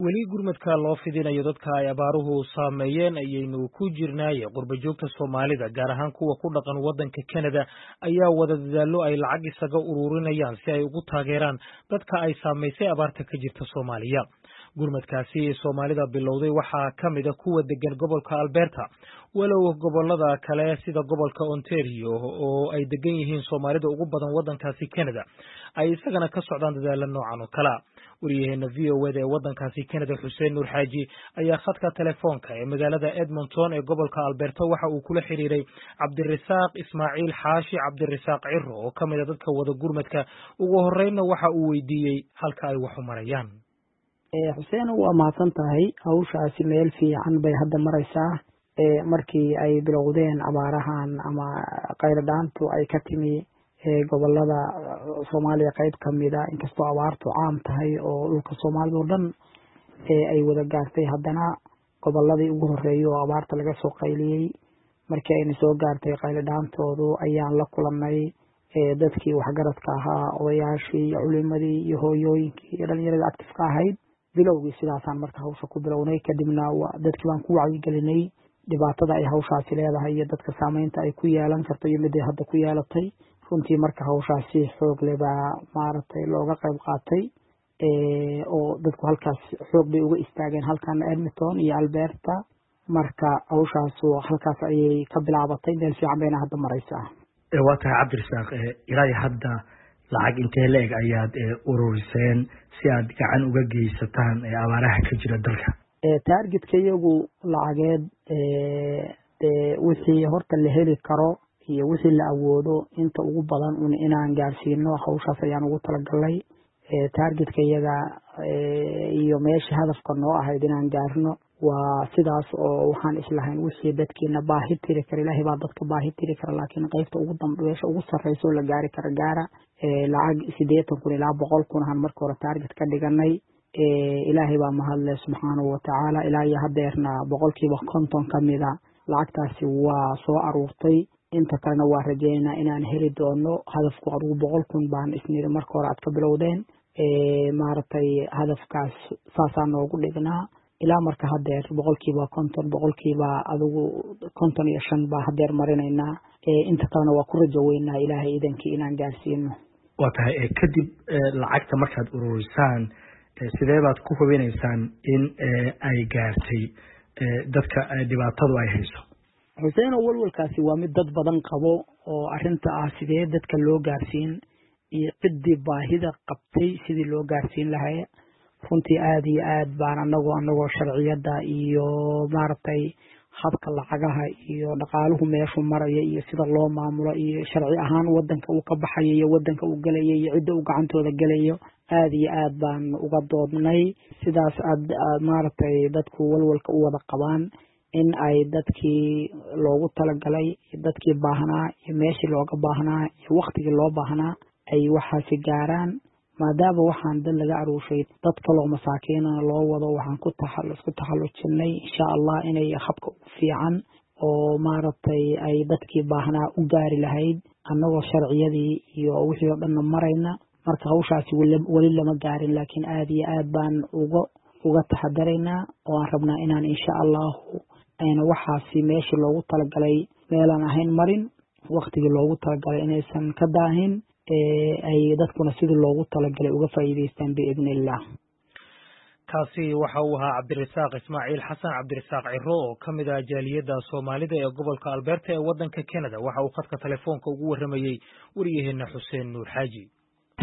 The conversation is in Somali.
weli gurmadka loo fidinayo dadka ay abaaruhu saameeyeen ayaynu ku jirnaaye qurba joogta Soomaalida gaar ahaan kuwa ku dhaqan wadanka Canada ayaa wada dadaallo ay lacag isaga ururinayaan si ay ugu taageeraan dadka ay saameysay abaarta ka jirta Soomaaliya. Gurmadkaasi Soomaalida bilowday waxaa ka mid ah kuwa degan gobolka Alberta, walow gobolada kale sida gobolka Ontario oo ay degan yihiin Soomaalida ugu badan wadankaasi Canada ay isagana ka socdaan dadaalo noocan oo kala. wariyaheena VOA ee wadankaasi Canada Xuseen Nuur Xaaji ayaa khadka telefoonka ee magaalada Edmonton ee gobolka Alberta waxa uu kula xiriiray Cabdirasaaq Ismaaciil Xaashi Cabdirasaaq Ciro oo ka mid ah dadka wada gurmadka. ugu horreynna waxa uu weydiiyey halka ay wax u marayaan. Xuseen waa mahadsan tahay, hawshaasi meel fiican bay hadda maraysaa. Markii ay bilowdeen abaarahan ama qayladhaantu ay ka timi gobolada Soomaaliya qayb ka mid ah, inkastoo abaartu caam tahay oo dhulka Soomaalida oo dhan ay wada gaartay, haddana goboladii ugu horeeyay oo abaarta laga soo qayliyay markii ayna soo gaartay qayladhaantoodu ayaan la kulannay dadkii waxgaradka ahaa, odayaashii, culimadii iyo hooyooyinkii iyo dhalinyarada active-ka ahayd. bilowgii sidaasaan marka hawsha ku bilownay, kadibna dadkii baan ku wacyigelinay dhibaatada ay hawshaasi leedahay iyo dadka saameynta ay ku yeelan karto iyo midday hadda ku yeelatay. runtii marka hawshaasi xoog leh baa maaragtay looga qayb qaatay oo dadku halkaas xoog bay uga istaageen, halkan Edmonton iyo Alberta. marka hawshaas halkaas ayay ka bilaabatay, meel fiican bayna hadda maraysaa. waa tahay Cabdirasaaq, ilaa hadda lacag intee leeg ayaad ururiseen si aad gacan uga geysataan abaaraha ka jira dalka? targetka iyagu lacageed wixii horta la heli karo iyo wixii la awoodo inta ugu badan inaan gaarsiino hawshaas ayaan ugu talagalnay. targetka iyaga iyo meesha hadafka noo ahayd inaan gaarno waa sidaas, oo waxaan islahayn wixii dadkiina baahi tiri kara, ilaahay baa dadka baahi tiri kara, laakiin qaybta ugu dambeysha ugu sarreysa oo la gaari kara gaara. lacag 80,000 ilaa 100,000 aan markii hore target ka dhiganay. ilaahay baa mahadle subxaanahu wa tacaala, ilaa iyo haddeerna 50% ka mida lacagtaasi waa soo aruurtay. inta kalena waa rajeynaa inaan heli doono. hadafku adigu 100,000 baan isniri marka hore aad ka bilowdeen. maaragtay hadafkaas saasaan noogu dhignaa ilaa marka haddeer 50% adigu 55 baa haddeer marinaynaa. inta kalena waa ku rajo weynaa ilaahay idankii inaan gaarsiino. waa tahay, kadib lacagta markaad ururisaan sidee baad ku hubinaysaan in ay gaartay dadka dhibaatadu ay hayso? Xuseen, walwalkaasi waa mid dad badan qabo oo arrinta ah sidee dadka loo gaarsiin iyo ciddii baahida qabtay sidii loo gaarsiin lahaa. runtii aad iyo aad baan anagoo sharciyada iyo maaragtay habka lacagaha iyo dhaqaaluhu meeshu maraya iyo sida loo maamulo iyo sharci ahaan wadanka uu ka baxayo iyo wadanka uu galayo iyo cidda uu gacantooda galayo aad iyo aad baan uga doodnay. sidaas aad maaragtay dadku walwalka u wada qabaan in ay dadkii loogu talagalay, dadkii baahnaa iyo meeshii looga baahnaa iyo waqtigii loo baahnaa ay waxaasi gaaraan. maadaama waxaan dad laga aruushay dad kaloo masaakiinana loo wado, waxaan ku taxallujinay insha Allah inay habka ugu fiican oo maaragtay ay dadkii baahnaa u gaari lahayd annagoo sharciyadii iyo wixii oo dhanna marayna. marka hawshaasi weli lama gaarin, laakiin aad iyo aad baan uga taxadaraynaa oo aan rabnaa inaan insha Allah ayna waxaasi meeshii loogu talagalay meelaan ahayn marin, waqtigii loogu talagalay inaysan ka daahin, ay dadkuna sidii loogu talagalay uga faa'iideystaan biidnillah. kaasi waxa uu ahaa Cabdirasaaq Ismaaciil Xasan Cabdirasaaq Ciro oo ka mid ah jaaliyadda Soomaalida ee gobolka Alberta ee wadanka Canada. waxa uu khadka telefoonka ugu waramayay wariyaheena Xuseen Nuur Xaaji.